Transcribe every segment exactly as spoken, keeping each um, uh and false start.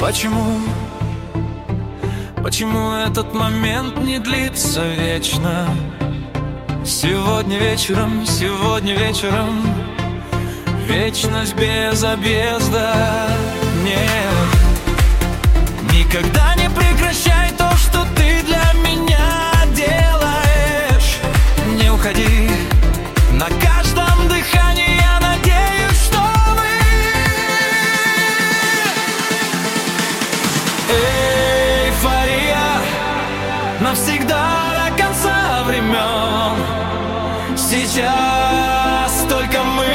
Почему? Почему этот момент не длится вечно? Сегодня вечером, сегодня вечером вечность без объезда. Нет, никогда не прекращай то, что ты для меня делаешь. Не уходи, на каждом дыхании я надеюсь, что мы эйфория навсегда до конца времен. Сейчас только мы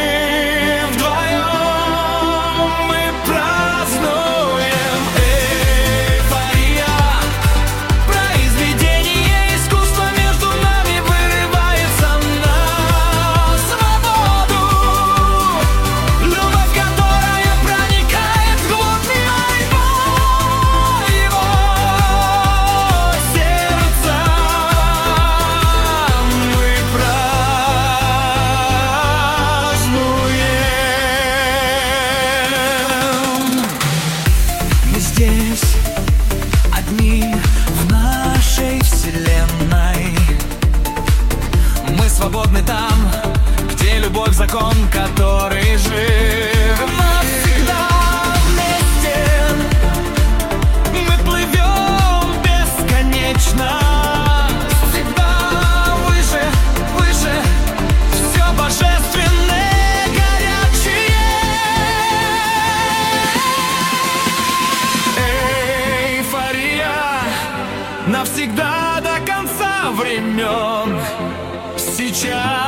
здесь одни в нашей вселенной. Мы свободны там, где любовь закон, который жив. Навсегда вместе мы плывем бесконечно. Всегда выше, выше, все божественное, горячее. Навсегда до конца времен. Сейчас